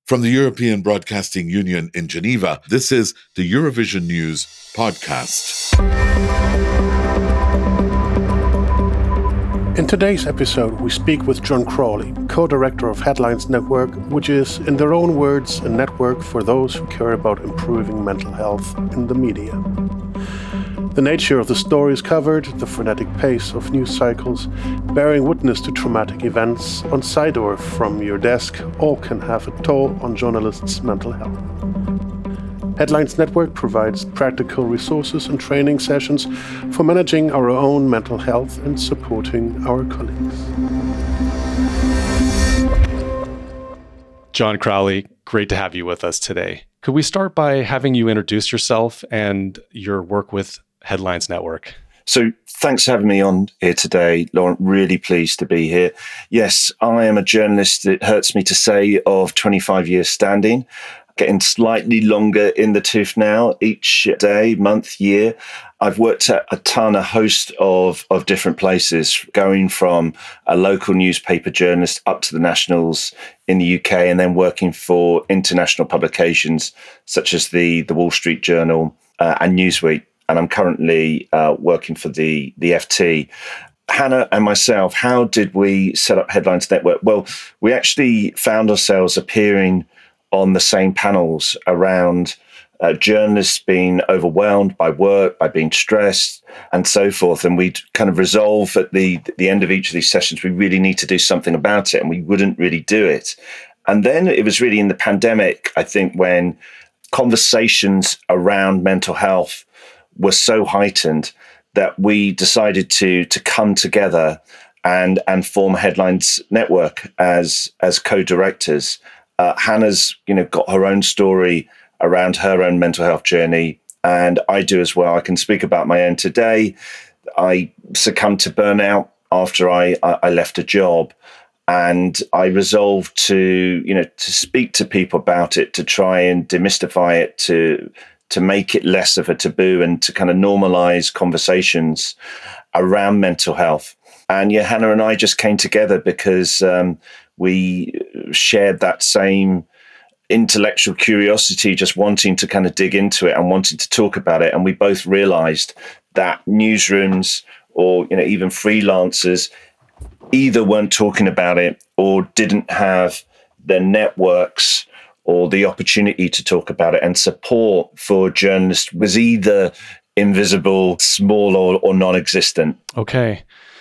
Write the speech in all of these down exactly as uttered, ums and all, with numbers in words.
From the European Broadcasting Union in Geneva, this is the Eurovision News podcast. In today's episode, we speak with John Crawley, co-director of Headlines Network, which is, in their own words, a network for those who care about improving mental health in the media. The nature of the stories covered, the frenetic pace of news cycles, bearing witness to traumatic events on site or from your desk, all can have a toll on journalists' mental health. Headlines Network provides practical resources and training sessions for managing our own mental health and supporting our colleagues. John Crawley, great to have you with us today. Could we start by having you introduce yourself and your work with Headlines Network? So thanks for having me on here today, Laurent. Really pleased to be here. Yes, I am a journalist, it hurts me to say, of twenty-five years standing, getting slightly longer in the tooth now, each day, month, year. I've worked at a ton, a host of, of different places, going from a local newspaper journalist up to the nationals in the U K, and then working for international publications such as the, the Wall Street Journal uh, and Newsweek. And I'm currently uh, working for the, the F T. Hannah and myself, how did we set up Headlines Network? Well, we actually found ourselves appearing on the same panels around uh, journalists being overwhelmed by work, by being stressed, and so forth. And we'd kind of resolve at the, the end of each of these sessions, we really need to do something about it, and we wouldn't really do it. And then it was really in the pandemic, I think, when conversations around mental health were so heightened that we decided to to come together and and form Headlines Network as as co-directors. Uh, Hannah's, you know, got her own story around her own mental health journey, and I do as well. I can speak about my own today. I succumbed to burnout after I I left a job, and I resolved to, you know, to speak to people about it, to try and demystify it, to to make it less of a taboo and to kind of normalize conversations around mental health. And yeah, Hannah and I just came together because um, we shared that same intellectual curiosity, just wanting to kind of dig into it and wanting to talk about it. And we both realized that newsrooms or, you know, even freelancers either weren't talking about it or didn't have their networks or the opportunity to talk about it, and support for journalists was either invisible, small, or, or non-existent. Okay.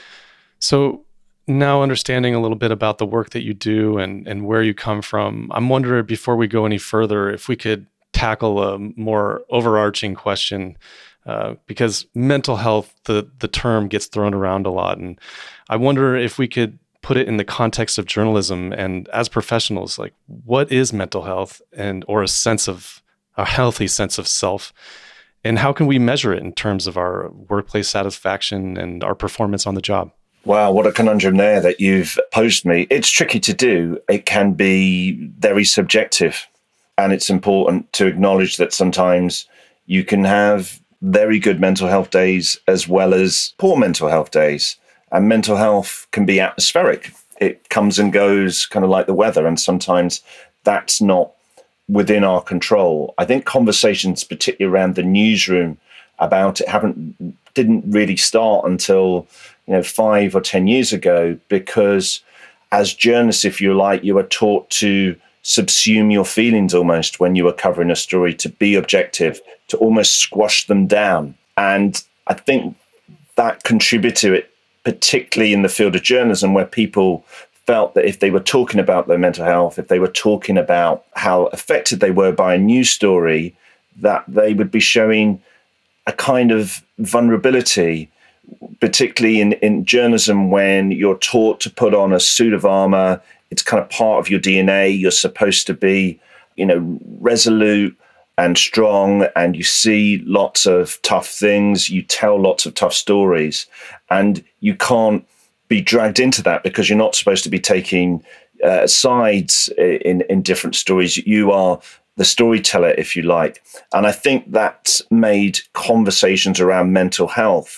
So now understanding a little bit about the work that you do and, and where you come from, I'm wondering, before we go any further, if we could tackle a more overarching question, uh, because mental health, the, the term gets thrown around a lot. And I wonder if we could put it in the context of journalism and as professionals, like, what is mental health and or a sense of a healthy sense of self, and how can we measure it in terms of our workplace satisfaction and our performance on the job? Wow, what a conundrum there that you've posed me. It's tricky to do. It can be very subjective, and it's important to acknowledge that sometimes you can have very good mental health days as well as poor mental health days. And mental health can be atmospheric. It comes and goes kind of like the weather, and sometimes that's not within our control. I think conversations, particularly around the newsroom, about it haven't didn't really start until, you know, five or ten years ago, because as journalists, if you like, you were taught to subsume your feelings almost when you were covering a story, to be objective, to almost squash them down. And I think that contributed to it, particularly in the field of journalism, where people felt that if they were talking about their mental health, if they were talking about how affected they were by a news story, that they would be showing a kind of vulnerability, particularly in, in journalism, when you're taught to put on a suit of armor. It's kind of part of your D N A. You're supposed to be, you know, resolute and strong, and you see lots of tough things, you tell lots of tough stories, and you can't be dragged into that because you're not supposed to be taking uh, sides in, in different stories. You are the storyteller, if you like. And I think that made conversations around mental health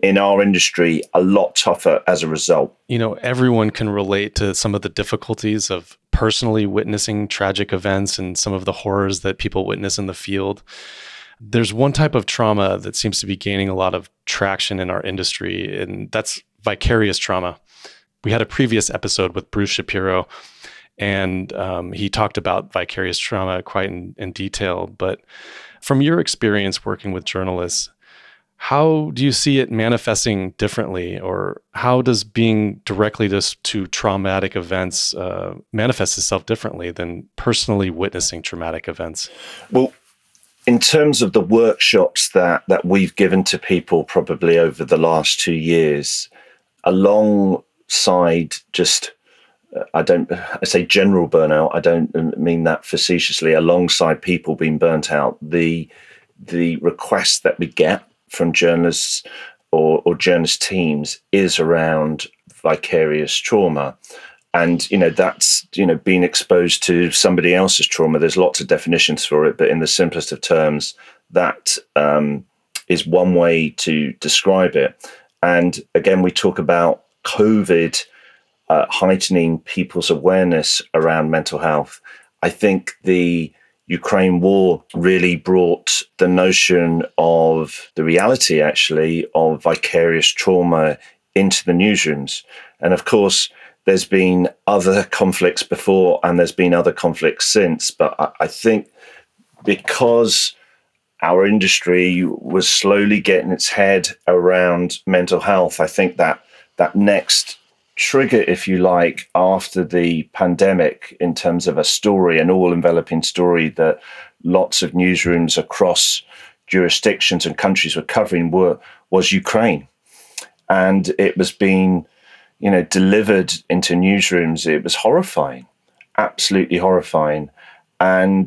in our industry a lot tougher as a result. You know, everyone can relate to some of the difficulties of personally witnessing tragic events and some of the horrors that people witness in the field. There's one type of trauma that seems to be gaining a lot of traction in our industry, and that's vicarious trauma. We had a previous episode with Bruce Shapiro, and um, he talked about vicarious trauma quite in, in detail. But from your experience working with journalists, how do you see it manifesting differently, or how does being directly to, to traumatic events uh, manifest itself differently than personally witnessing traumatic events? Well, in terms of the workshops that, that we've given to people probably over the last two years, alongside just, uh, I don't, I say general burnout, I don't mean that facetiously, alongside people being burnt out, the the requests that we get from journalists or, or journalist teams is around vicarious trauma. And, you know, that's, you know, being exposed to somebody else's trauma. There's lots of definitions for it, but in the simplest of terms, that um, is one way to describe it. And again, we talk about COVID uh, heightening people's awareness around mental health. I think the Ukraine war really brought the notion of the reality, actually, of vicarious trauma into the newsrooms. And of course, there's been other conflicts before and there's been other conflicts since. But I, I think because our industry was slowly getting its head around mental health, I think that that next trigger, if you like, after the pandemic in terms of a story, an all-enveloping story that lots of newsrooms across jurisdictions and countries were covering were, was Ukraine. And it was being, you know, delivered into newsrooms. It was horrifying, absolutely horrifying. And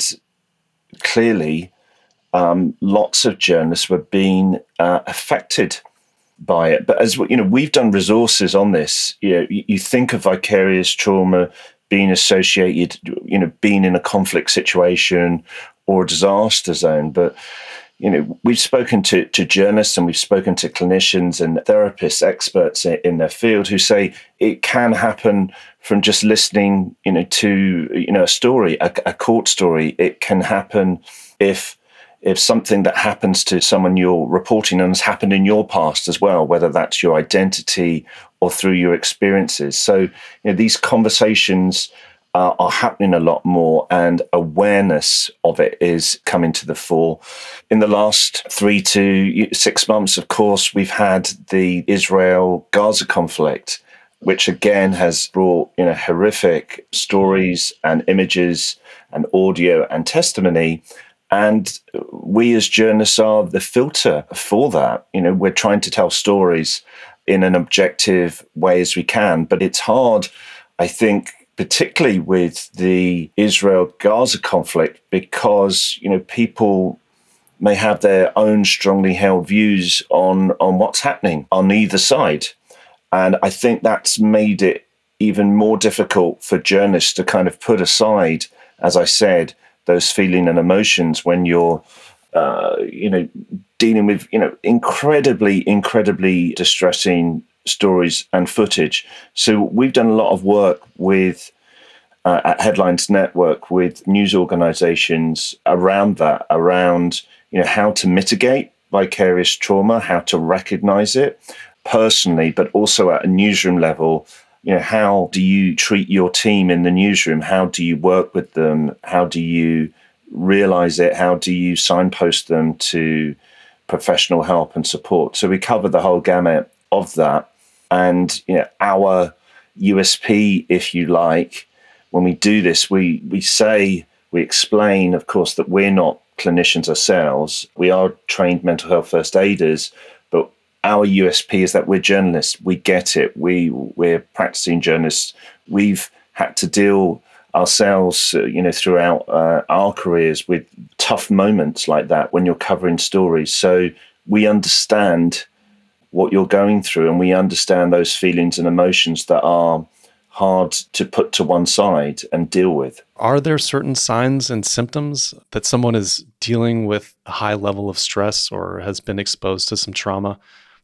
clearly, um, lots of journalists were being uh, affected by it. But as you know, we've done resources on this. You know, you, you think of vicarious trauma being associated, you know, being in a conflict situation or a disaster zone. But you know, we've spoken to, to journalists and we've spoken to clinicians and therapists, experts in their field, who say it can happen from just listening, you know, to, you know, a story, a, a court story. It can happen if if something that happens to someone you're reporting on has happened in your past as well, whether that's your identity or through your experiences. So, you know, these conversations Uh, are happening a lot more, and awareness of it is coming to the fore. In the last three to six months, of course, we've had the Israel-Gaza conflict, which again has brought, you know, horrific stories and images and audio and testimony. And we as journalists are the filter for that. You know, we're trying to tell stories in an objective way as we can, but it's hard, I think, particularly with the Israel-Gaza conflict, because, you know, people may have their own strongly held views on, on what's happening on either side. And I think that's made it even more difficult for journalists to kind of put aside, as I said, those feelings and emotions when you're, uh, you know, dealing with, you know, incredibly, incredibly distressing stories and footage. So we've done a lot of work with uh, at Headlines Network with news organizations around that, around, you know, how to mitigate vicarious trauma, how to recognize it personally, but also at a newsroom level. You know, how do you treat your team in the newsroom? How do you work with them? How do you realize it? How do you signpost them to professional help and support? So we cover the whole gamut of that. And, you know, our U S P, if you like, when we do this, we, we say, we explain, of course, that we're not clinicians ourselves. We are trained mental health first aiders, but our U S P is that we're journalists. We get it. We, we're practicing journalists. We've had to deal ourselves, uh, you know, throughout uh, our careers with tough moments like that when you're covering stories. So we understand what you're going through, and we understand those feelings and emotions that are hard to put to one side and deal with. Are there certain signs and symptoms that someone is dealing with a high level of stress or has been exposed to some trauma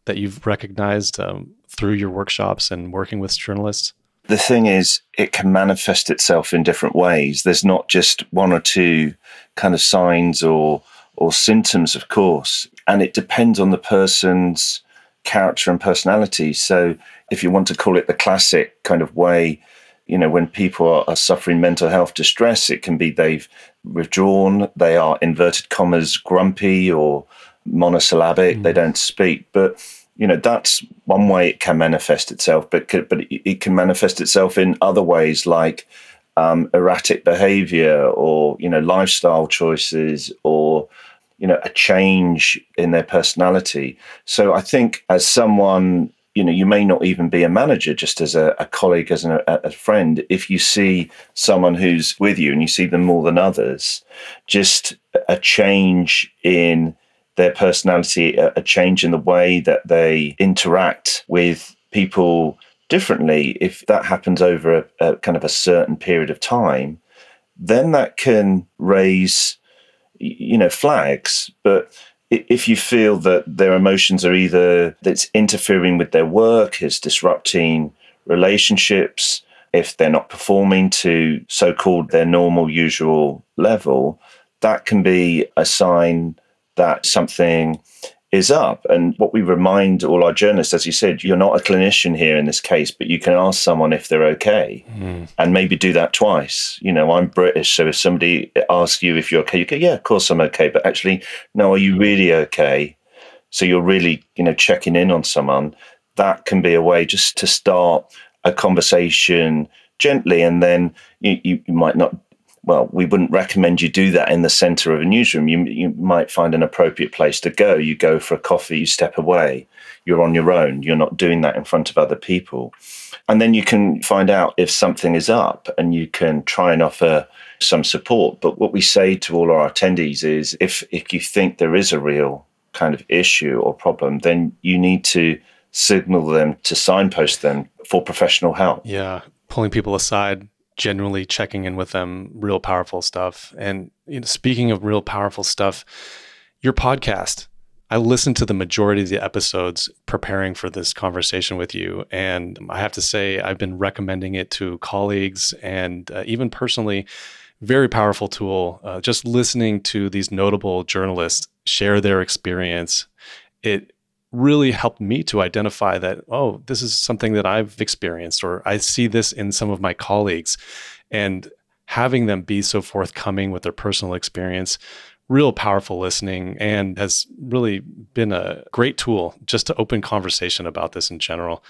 that you've recognized um, through your workshops and working with journalists? The thing is, it can manifest itself in different ways. There's not just one or two kind of signs or or symptoms, of course, and it depends on the person's character and personality. So if you want to call it the classic kind of way, you know, when people are, are suffering mental health distress, it can be they've withdrawn, they are inverted commas grumpy or monosyllabic, mm. they don't speak. But, you know, that's one way it can manifest itself, but but it can manifest itself in other ways, like um, erratic behavior or, you know, lifestyle choices or, you know, a change in their personality. So I think as someone, you know, you may not even be a manager, just as a, a colleague, as an, a, a friend, if you see someone who's with you and you see them more than others, just a change in their personality, a, a change in the way that they interact with people differently, if that happens over a, a kind of a certain period of time, then that can raise, you know, flags. But if you feel that their emotions are either that's interfering with their work, is disrupting relationships, if they're not performing to so-called their normal, usual level, that can be a sign that something is up. And what we remind all our journalists, as you said, you're not a clinician here in this case, but you can ask someone if they're okay mm. and maybe do that twice. You know, I'm British, so if somebody asks you if you're okay, you go, yeah, of course I'm okay. But actually, no, are you really okay? So you're really, you know, checking in on someone. That can be a way just to start a conversation gently. And then you, you, you might not, well, we wouldn't recommend you do that in the center of a newsroom. You you might find an appropriate place to go. You go for a coffee, you step away, you're on your own. You're not doing that in front of other people. And then you can find out if something is up and you can try and offer some support. But what we say to all our attendees is if, if you think there is a real kind of issue or problem, then you need to signal them, to signpost them for professional help. Yeah, pulling people aside, genuinely checking in with them, real powerful stuff. And you know, speaking of real powerful stuff, your podcast, I listened to the majority of the episodes preparing for this conversation with you. And I have to say, I've been recommending it to colleagues and uh, even personally, very powerful tool. Uh, just listening to these notable journalists share their experience, it really helped me to identify that, oh, this is something that I've experienced, or I see this in some of my colleagues. And having them be so forthcoming with their personal experience, real powerful listening, and has really been a great tool just to open conversation about this in general.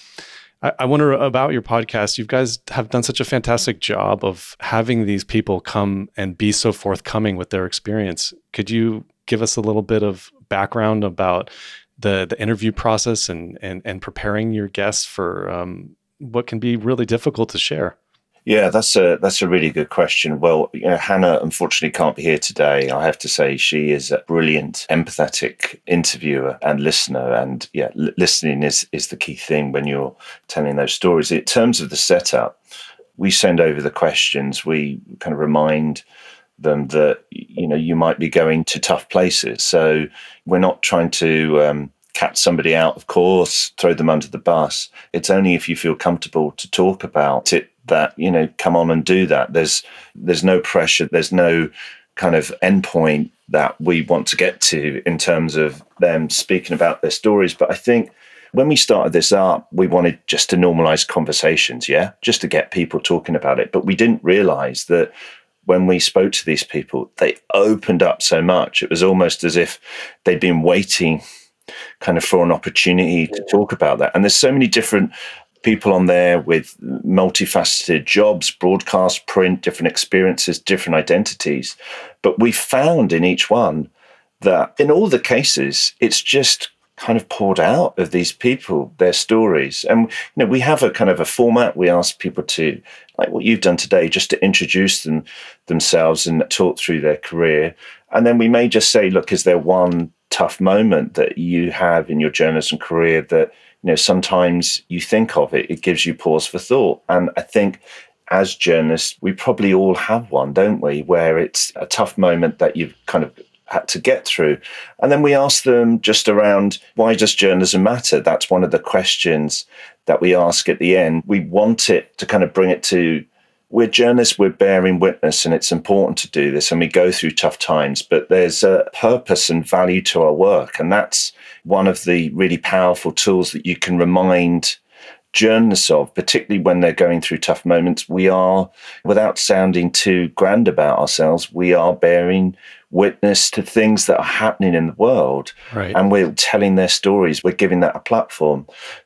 I, I wonder about your podcast. You guys have done such a fantastic job of having these people come and be so forthcoming with their experience. Could you give us a little bit of background about the the interview process and and and preparing your guests for um, what can be really difficult to share? Yeah, that's a that's a really good question. Well, you know, Hannah unfortunately can't be here today. I have to say she is a brilliant, empathetic interviewer and listener. And yeah, l- listening is is the key thing when you're telling those stories. In terms of the setup, we send over the questions. We kind of remind them that, you know, you might be going to tough places. So we're not trying to um, catch somebody out, of course, throw them under the bus. It's only if you feel comfortable to talk about it that, you know, come on and do that. There's there's no pressure. There's no kind of endpoint that we want to get to in terms of them speaking about their stories. But I think when we started this up, we wanted just to normalize conversations, yeah, just to get people talking about it. But we didn't realize that when we spoke to these people, they opened up so much. It was almost as if they'd been waiting kind of for an opportunity to talk about that. And there's so many different people on there with multifaceted jobs, broadcast, print, different experiences, different identities. But we found in each one that in all the cases, it's just kind of poured out of these people, their stories. And, you know, we have a kind of a format. We ask people to, like what you've done today, just to introduce them themselves and talk through their career. And then we may just say, look, is there one tough moment that you have in your journalism career that, you know, sometimes you think of it, it gives you pause for thought. And I think as journalists, we probably all have one, don't we, where it's a tough moment that you've kind of had to get through. And then we asked them just around, why does journalism matter? That's one of the questions that we ask at the end. We want it to kind of bring it to, we're journalists, we're bearing witness, and it's important to do this, and we go through tough times, but there's a purpose and value to our work. And that's one of the really powerful tools that you can remind journalists of, particularly when they're going through tough moments. We are, without sounding too grand about ourselves, we are bearing witness to things that are happening in the world. Right. And we're telling their stories. We're giving that a platform.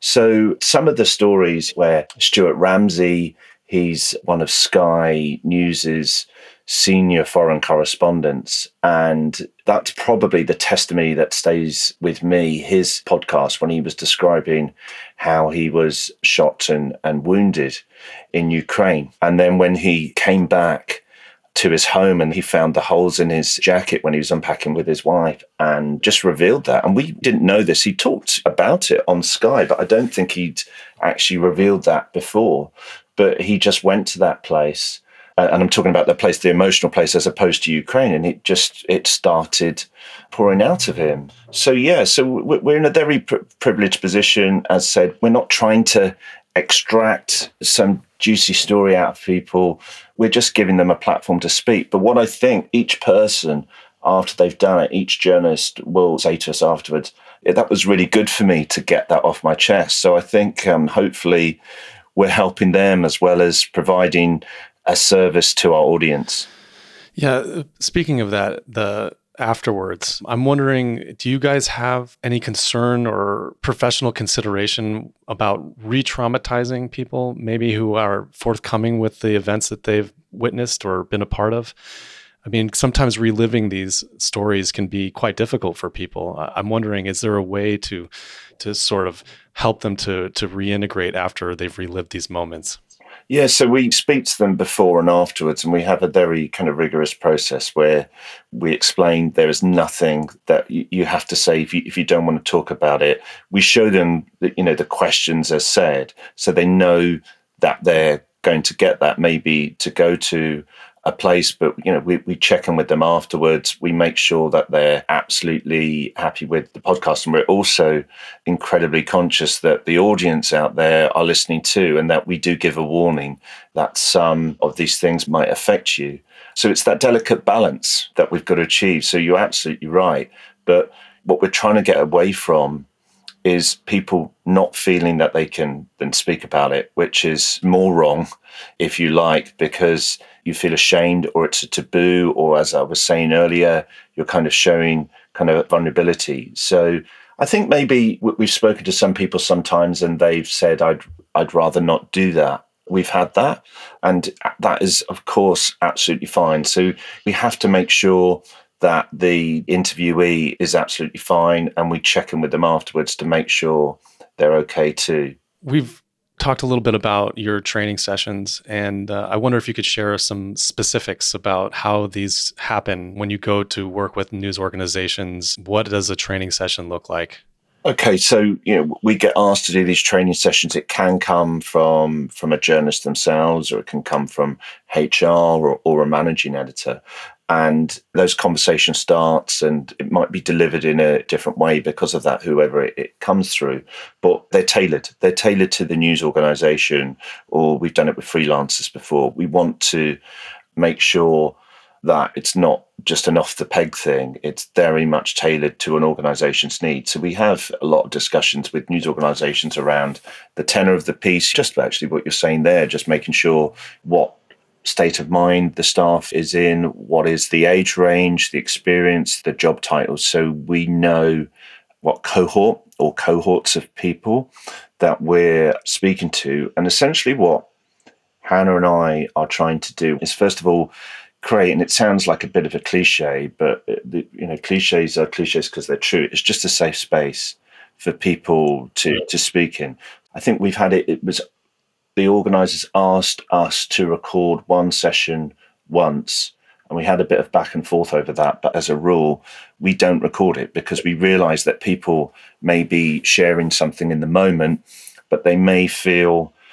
So some of the stories where Stuart Ramsey, he's one of Sky News's senior foreign correspondents, and that's probably the testimony that stays with me, his podcast when he was describing how he was shot and, and wounded in Ukraine. And then when he came back to his home and he found the holes in his jacket when he was unpacking with his wife and just revealed that. And we didn't know this. He talked about it on Sky, but I don't think he'd actually revealed that before. But he just went to that place. And I'm talking about the place, the emotional place, as opposed to Ukraine. And it just, it started pouring out of him. So, yeah, so we're in a very pr- privileged position. As said, we're not trying to extract some juicy story out of people. We're just giving them a platform to speak. But what I think each person, after they've done it, each journalist will say to us afterwards, yeah, that was really good for me to get that off my chest. So I think um, hopefully we're helping them as well as providing a service to our audience. Yeah. Speaking of that, the afterwards, I'm wondering, do you guys have any concern or professional consideration about re-traumatizing people, maybe who are forthcoming with the events that they've witnessed or been a part of? I mean, sometimes reliving these stories can be quite difficult for people. I'm wondering, is there a way to to sort of help them to to reintegrate after they've relived these moments? Yeah, so we speak to them before and afterwards, and we have a very kind of rigorous process where we explain there is nothing that you have to say if you, if you don't want to talk about it. We show them, the, you know, the questions as said, so they know that they're going to get that, maybe to go to a place, but you know, we, we check in with them afterwards. We make sure that they're absolutely happy with the podcast, and we're also incredibly conscious that the audience out there are listening too, and that we do give a warning that some of these things might affect you. So it's that delicate balance that we've got to achieve. So you're absolutely right, but what we're trying to get away from is people not feeling that they can then speak about it, which is more wrong, if you like, because you feel ashamed or it's a taboo, or as I was saying earlier, you're kind of showing kind of vulnerability. So I think maybe we've spoken to some people sometimes and they've said, I'd, I'd rather not do that. We've had that, and that is, of course, absolutely fine. So we have to make sure that the interviewee is absolutely fine, and we check in with them afterwards to make sure they're okay too. We've talked a little bit about your training sessions, and uh, I wonder if you could share some specifics about how these happen when you go to work with news organizations. What does a training session look like? Okay, so you know, we get asked to do these training sessions. It can come from from a journalist themselves, or it can come from H R or, or a managing editor. And those conversations starts, and it might be delivered in a different way because of that, whoever it, it comes through. But they're tailored. They're tailored to the news organization, or we've done it with freelancers before. We want to make sure that it's not just an off-the-peg thing. It's very much tailored to an organization's needs. So we have a lot of discussions with news organizations around the tenor of the piece, just actually what you're saying there, just making sure what state of mind the staff is in, what is the age range, the experience, the job titles. So we know what cohort or cohorts of people that we're speaking to. And essentially what Hannah and I are trying to do is, first of all, create, and it sounds like a bit of a cliche, but the, you know, cliches are cliches because they're true. It's just a safe space for people to, to speak in. I think we've had it, it was the organisers asked us to record one session once, and we had a bit of back and forth over that. But as a rule, we don't record it because we realise that people may be sharing something in the moment, but they may feel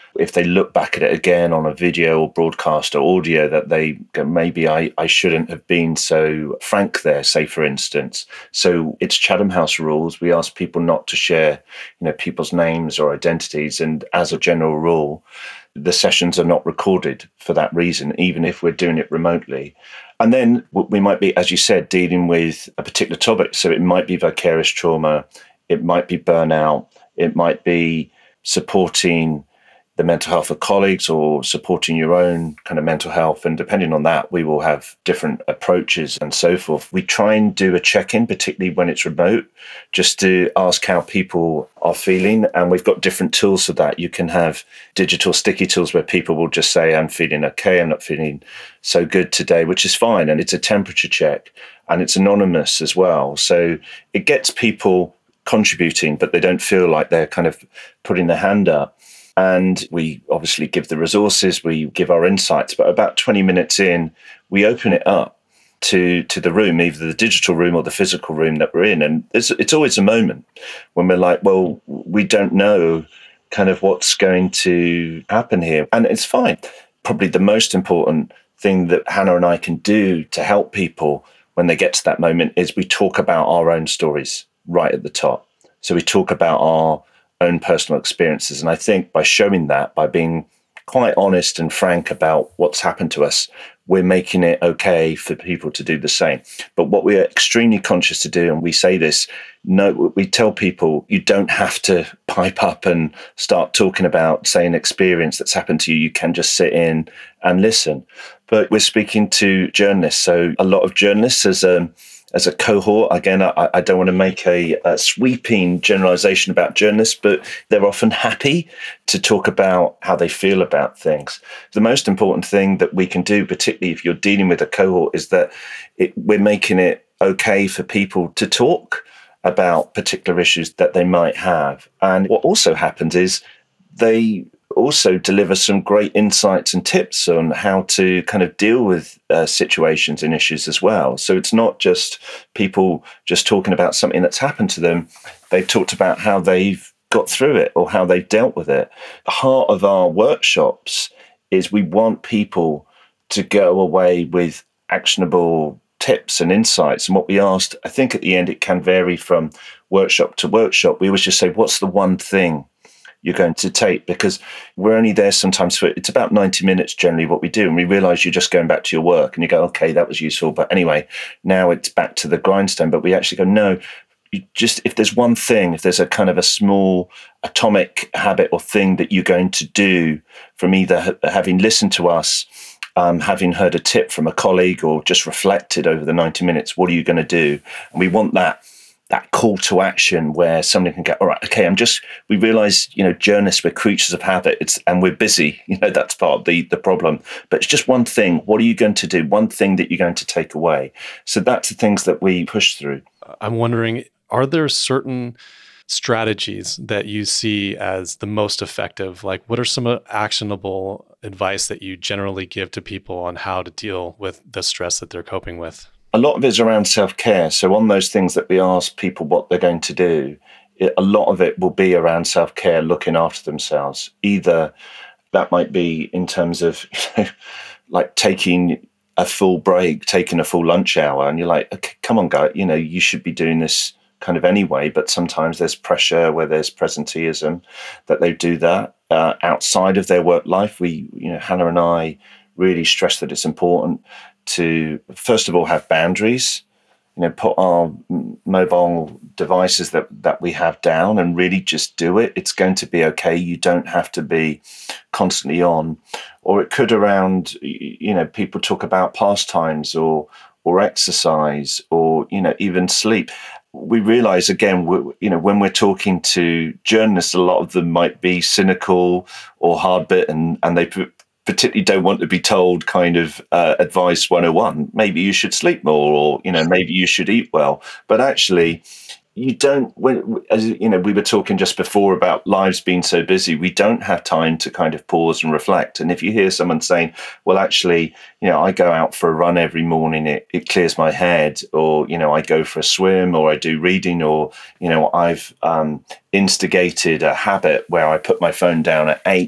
if they look back at it again on a video or broadcast or audio, that they go, maybe I, I shouldn't have been so frank there, say, for instance. So it's Chatham House rules. We ask people not to share, you know, people's names or identities. And as a general rule, the sessions are not recorded for that reason, even if we're doing it remotely. And then we might be, as you said, dealing with a particular topic. So it might be vicarious trauma, it might be burnout, it might be supporting the mental health of colleagues or supporting your own kind of mental health. And depending on that, we will have different approaches and so forth. We try and do a check-in, particularly when it's remote, just to ask how people are feeling. And we've got different tools for that. You can have digital sticky tools where people will just say, I'm feeling okay, I'm not feeling so good today, which is fine. And it's a temperature check and it's anonymous as well. So it gets people contributing, but they don't feel like they're kind of putting their hand up. And we obviously give the resources, we give our insights, but about twenty minutes in, we open it up to to the room, either the digital room or the physical room that we're in. And it's, it's always a moment when we're like, well, we don't know kind of what's going to happen here. And it's fine. Probably the most important thing that Hannah and I can do to help people when they get to that moment is we talk about our own stories right at the top. So we talk about our own personal experiences. And I think by showing that, by being quite honest and frank about what's happened to us, we're making it okay for people to do the same. But what we're extremely conscious to do, and we say this, no, we tell people you don't have to pipe up and start talking about, say, an experience that's happened to you. You can just sit in and listen. But we're speaking to journalists. So a lot of journalists as a As a cohort, again, I, I don't want to make a, a sweeping generalization about journalists, but they're often happy to talk about how they feel about things. The most important thing that we can do, particularly if you're dealing with a cohort, is that it, we're making it okay for people to talk about particular issues that they might have. And what also happens is they also deliver some great insights and tips on how to kind of deal with uh, situations and issues as well. So it's not just people just talking about something that's happened to them. They've talked about how they've got through it or how they've dealt with it. The heart of our workshops is we want people to go away with actionable tips and insights. And what we asked, I think at the end, it can vary from workshop to workshop. We always just say, what's the one thing you're going to take? Because we're only there sometimes for, it's about ninety minutes generally what we do. And we realize you're just going back to your work and you go, okay, that was useful. But anyway, now it's back to the grindstone. But we actually go, no, you just, if there's one thing, if there's a kind of a small atomic habit or thing that you're going to do from either ha- having listened to us, um, having heard a tip from a colleague or just reflected over the ninety minutes, what are you going to do? And we want that that call to action where somebody can go, all right, okay, I'm just, we realize, you know, journalists, we're creatures of habit, it's, and we're busy, you know, that's part of the, the problem. But it's just one thing. What are you going to do? One thing that you're going to take away. So that's the things that we push through. I'm wondering, are there certain strategies that you see as the most effective? Like, what are some actionable advice that you generally give to people on how to deal with the stress that they're coping with? A lot of it is around self-care. So on those things that we ask people what they're going to do, it, a lot of it will be around self-care, looking after themselves. Either that might be in terms of, you know, like taking a full break, taking a full lunch hour, and you're like, okay, come on, guy, you know, you should be doing this kind of anyway. But sometimes there's pressure where there's presenteeism that they do that uh, outside of their work life. We, you know, Hannah and I really stress that it's important to, first of all, have boundaries, you know, put our mobile devices that, that we have down and really just do it. It's going to be okay. You don't have to be constantly on. Or it could around, you know, people talk about pastimes or or exercise or, you know, even sleep. We realize, again, we, you know, when we're talking to journalists, a lot of them might be cynical or hard bit and, and they put, particularly don't want to be told kind of uh, advice one oh one. Maybe you should sleep more, or, you know, maybe you should eat well. But actually, you don't, when, as you know, we were talking just before about lives being so busy, we don't have time to kind of pause and reflect. And if you hear someone saying, well, actually, you know, I go out for a run every morning, it, it clears my head, or, you know, I go for a swim, or I do reading, or, you know, I've um, instigated a habit where I put my phone down at eight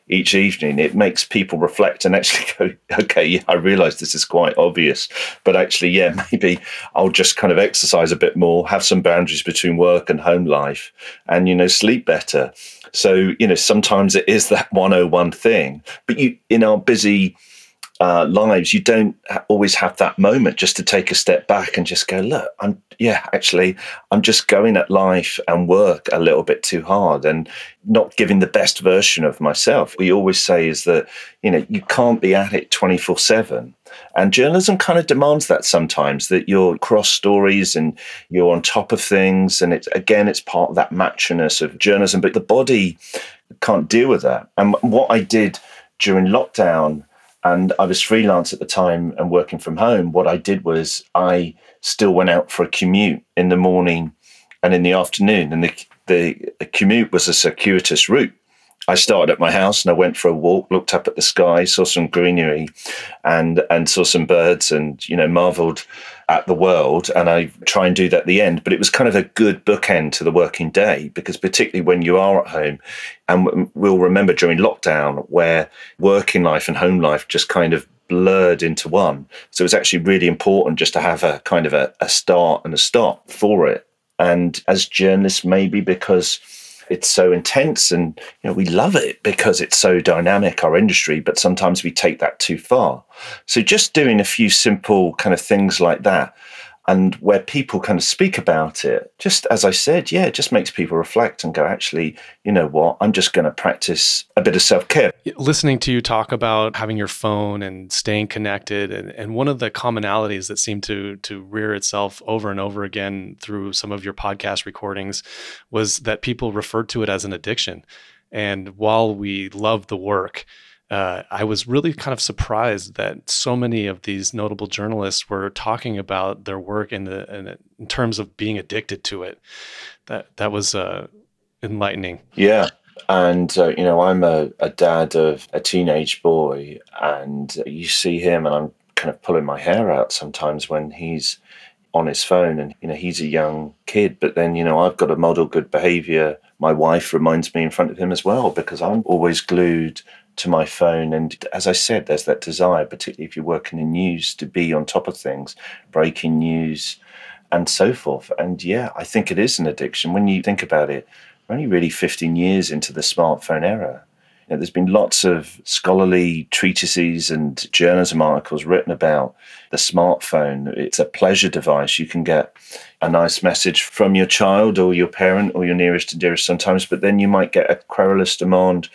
each evening, it makes people reflect and actually go, okay, yeah, I realise this is quite obvious, but actually, yeah, maybe I'll just kind of exercise a bit more, have some boundaries between work and home life, and, you know, sleep better. So, you know, sometimes it is that one oh one thing, but you, in our busy uh, lives, you don't ha- always have that moment just to take a step back and just go, look, I'm, yeah, actually, I'm just going at life and work a little bit too hard and not giving the best version of myself. We always say is that, you know, you can't be at it twenty-four seven. And journalism kind of demands that sometimes, that you're cross stories and you're on top of things. And it's, again, it's part of that matchiness of journalism, but the body can't deal with that. And what I did during lockdown, and I was freelance at the time and working from home, what I did was I still went out for a commute in the morning and in the afternoon. And the, the commute was a circuitous route. I started at my house and I went for a walk, looked up at the sky, saw some greenery and and saw some birds and, you know, marveled at the world. And I try and do that at the end. But it was kind of a good bookend to the working day, because particularly when you are at home, and we'll remember during lockdown where working life and home life just kind of blurred into one. So it was actually really important just to have a kind of a, a start and a stop for it. And as journalists, maybe because it's so intense and, you know, we love it because it's so dynamic, our industry, but sometimes we take that too far. So just doing a few simple kind of things like that, and where people kind of speak about it, just as I said, yeah, it just makes people reflect and go, actually, you know what, I'm just going to practice a bit of self-care. Listening to you talk about having your phone and staying connected, and, and one of the commonalities that seemed to to rear itself over and over again through some of your podcast recordings was that people referred to it as an addiction. And while we love the work, Uh, I was really kind of surprised that so many of these notable journalists were talking about their work in the in, in terms of being addicted to it. That that was uh, enlightening. Yeah, and uh, you know, I'm a, a dad of a teenage boy, and you see him, and I'm kind of pulling my hair out sometimes when he's on his phone, and you know, he's a young kid, but then, you know, I've got to model good behaviour. My wife reminds me in front of him as well, because I'm always glued to my phone. And as I said, there's that desire, particularly if you're working in news, to be on top of things, breaking news and so forth. And yeah, I think it is an addiction. When you think about it, we're only really fifteen years into the smartphone era. You know, there's been lots of scholarly treatises and journalism articles written about the smartphone. It's a pleasure device. You can get a nice message from your child or your parent or your nearest and dearest sometimes, but then you might get a querulous demand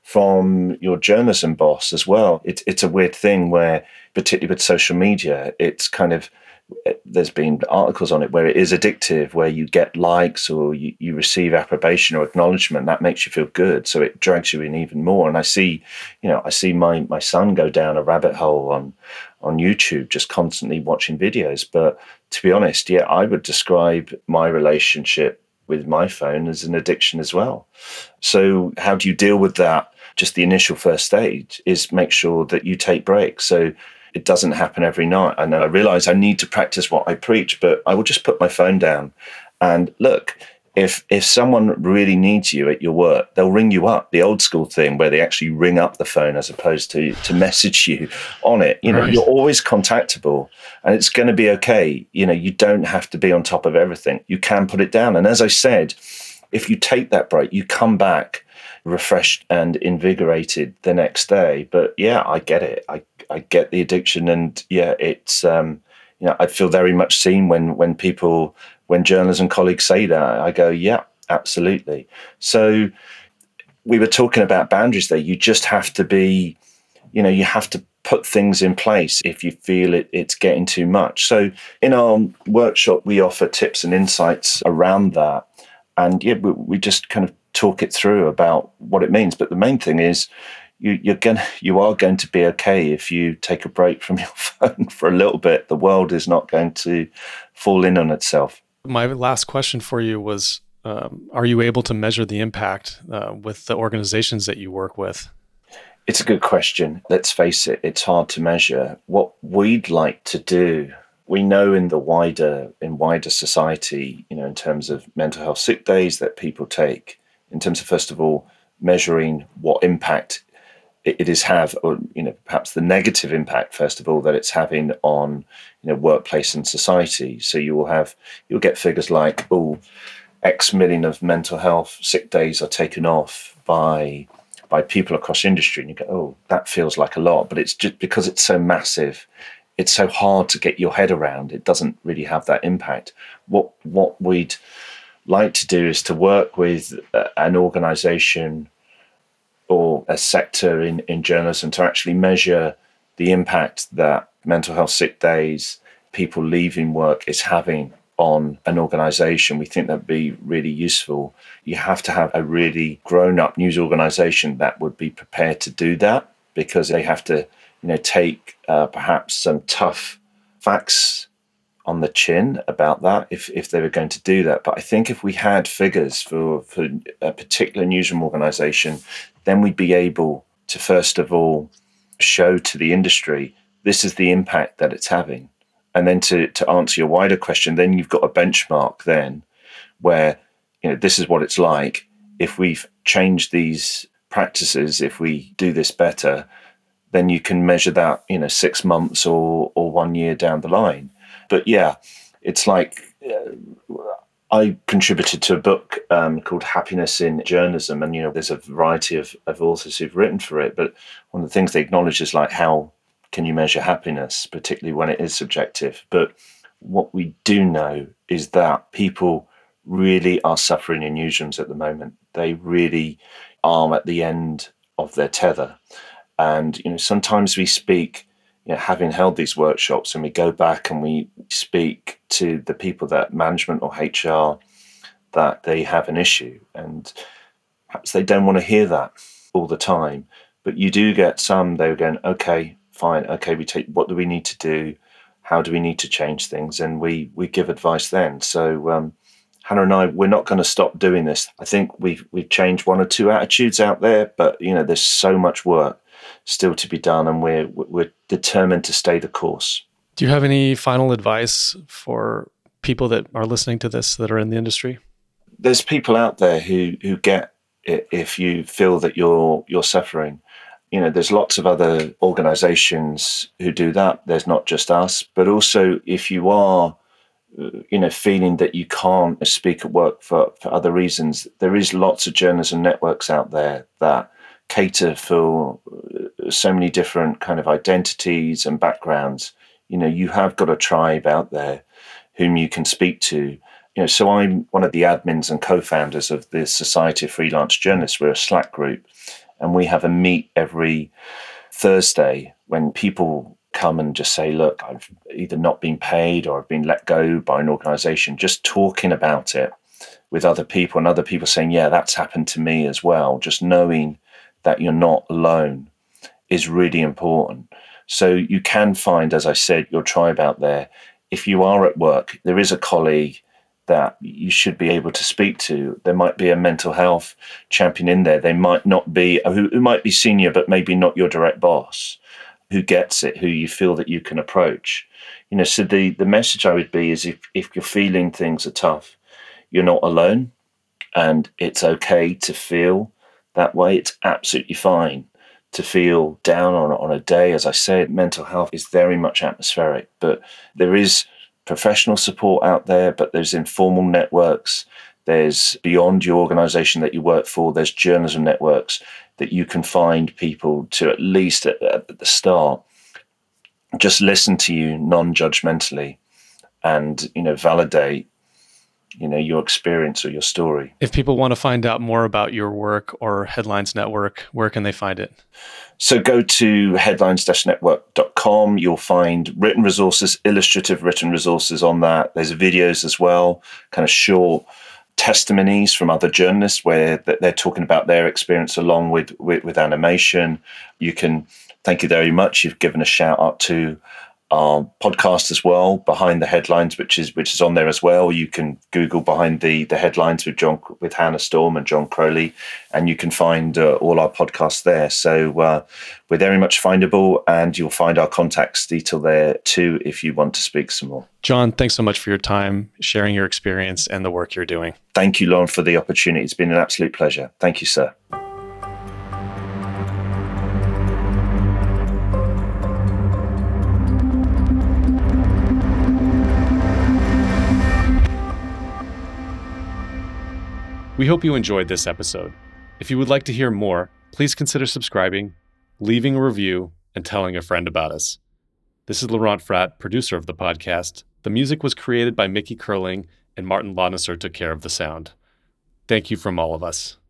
from your journalism boss as well. It, it's a weird thing where, particularly with social media, it's kind of, there's been articles on it where it is addictive, where you get likes or you, you receive approbation or acknowledgement. That makes you feel good, so it drags you in even more. And I see, you know, I see my my son go down a rabbit hole on on YouTube, just constantly watching videos. But to be honest, yeah, I would describe my relationship with my phone as an addiction as well. So how do you deal with that? Just the initial first stage is make sure that you take breaks. So it doesn't happen every night. And I realize I need to practice what I preach, but I will just put my phone down. And look, if if someone really needs you at your work, they'll ring you up, the old school thing where they actually ring up the phone as opposed to, to message you on it. You know, right. You're always contactable and it's going to be okay. You know, you don't have to be on top of everything. You can put it down. And as I said, if you take that break, you come back refreshed and invigorated the next day. But yeah, I get it. I, I get the addiction, and yeah, it's, um, you know, I feel very much seen when, when people, when journalism colleagues say that. I go, yeah, absolutely. So we were talking about boundaries there. You just have to be, you know, you have to put things in place if you feel it, it's getting too much. So in our workshop, we offer tips and insights around that. And yeah, we, we just kind of talk it through about what it means. But the main thing is you, you're going you are going to be okay if you take a break from your phone for a little bit. The world is not going to fall in on itself. My last question for you was, um, are you able to measure the impact uh, with the organizations that you work with? It's a good question. Let's face it, it's hard to measure. What we'd like to do, we know in the wider, in wider society, you know, in terms of mental health sick days that people take, in terms of, first of all, measuring what impact it, it is have, or you know, perhaps the negative impact first of all that it's having on you know workplace and society. So you will have you'll get figures like, oh, X million of mental health sick days are taken off by by people across industry, and you go, oh, that feels like a lot, but it's just because it's so massive, it's so hard to get your head around. It doesn't really have that impact. What what we'd like to do is to work with an organization or a sector in, in journalism to actually measure the impact that mental health sick days, people leaving work is having on an organization. We think that'd be really useful. You have to have a really grown-up news organization that would be prepared to do that, because they have to, you know, take uh, perhaps some tough facts on the chin about that if, if they were going to do that. But I think if we had figures for, for a particular newsroom organization, then we'd be able to, first of all, show to the industry, this is the impact that it's having. And then to, to answer your wider question, then you've got a benchmark then where, you know, this is what it's like. If we've changed these practices, if we do this better, then you can measure that, you know, six months or, or one year down the line. But yeah, it's like uh, I contributed to a book um, called Happiness in Journalism. And, you know, there's a variety of, of authors who've written for it. But one of the things they acknowledge is like, how can you measure happiness, particularly when it is subjective? But what we do know is that people really are suffering in newsrooms at the moment. They really are at the end of their tether. And, you know, sometimes we speak, you know, having held these workshops, and we go back and we speak to the people that management or H R, that they have an issue. And perhaps they don't want to hear that all the time. But you do get some, they're going, okay, fine, okay, we take, what do we need to do? How do we need to change things? And we we give advice then. So um, Hannah and I, we're not going to stop doing this. I think we've we've changed one or two attitudes out there, but you know, there's so much work still to be done, and we're we're determined to stay the course. Do you have any final advice for people that are listening to this that are in the industry? There's people out there who who get it if you feel that you're you're suffering. You know, there's lots of other organizations who do that. There's not just us, but also if you are, you know, feeling that you can't speak at work for, for other reasons, there is lots of journalism networks out there that cater for so many different kind of identities and backgrounds. You know, you have got a tribe out there whom you can speak to. You know, so I'm one of the admins and co-founders of the Society of Freelance Journalists. We're a Slack group. And we have a meet every Thursday when people come and just say, look, I've either not been paid or I've been let go by an organization, just talking about it with other people, and other people saying, yeah, that's happened to me as well. Just knowing that you're not alone is really important. So you can find, as I said, your tribe out there. If you are at work, there is a colleague that you should be able to speak to. There might be a mental health champion in there. They might not be, who, who might be senior, but maybe not your direct boss, who gets it, who you feel that you can approach. You know, so the, the message I would be is if, if you're feeling things are tough, you're not alone, and it's okay to feel that way. It's absolutely fine to feel down on, on a day. As I said, mental health is very much atmospheric, but there is professional support out there, but there's informal networks. There's beyond your organization that you work for, there's journalism networks that you can find people to, at least at, at the start, just listen to you non-judgmentally and, you know, validate, you know, your experience or your story. If people want to find out more about your work or Headlines Network, where can they find it? So go to headlines dash network dot com. You'll find written resources, illustrative written resources on that. There's videos as well, kind of short testimonies from other journalists where they're talking about their experience along with, with, with animation. You can, thank you very much. You've given a shout out to our podcast as well, Behind the Headlines, which is which is on there as well. You can Google Behind the, the Headlines with John, with Hannah Storm and John Crowley, and you can find uh, all our podcasts there. So uh, we're very much findable, and you'll find our contacts detail there too if you want to speak some more. John, thanks so much for your time, sharing your experience and the work you're doing. Thank you, Lauren, for the opportunity. It's been an absolute pleasure. Thank you, sir. We hope you enjoyed this episode. If you would like to hear more, please consider subscribing, leaving a review, and telling a friend about us. This is Laurent Fratt, producer of the podcast. The music was created by Mickey Curling, and Martin Launesser took care of the sound. Thank you from all of us.